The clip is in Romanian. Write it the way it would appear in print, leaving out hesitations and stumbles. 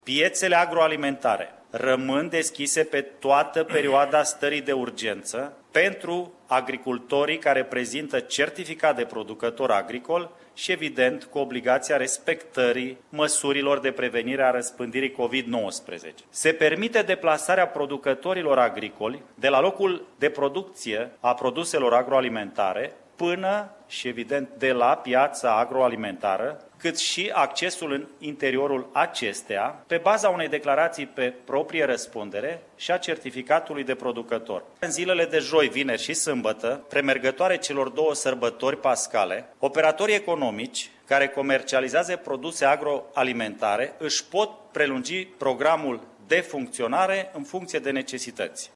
Piețele agroalimentare rămân deschise pe toată perioada stării de urgență pentru agricultorii care prezintă certificat de producător agricol și, evident, cu obligația respectării măsurilor de prevenire a răspândirii COVID-19. Se permite deplasarea producătorilor agricoli de la locul de producție a produselor agroalimentare până și, evident, de la piața agroalimentară, cât și accesul în interiorul acesteia, pe baza unei declarații pe proprie răspundere și a certificatului de producător. În zilele de joi, vineri și sâmbătă, premergătoare celor două sărbători pascale, operatorii economici care comercializează produse agroalimentare își pot prelungi programul de funcționare în funcție de necesități.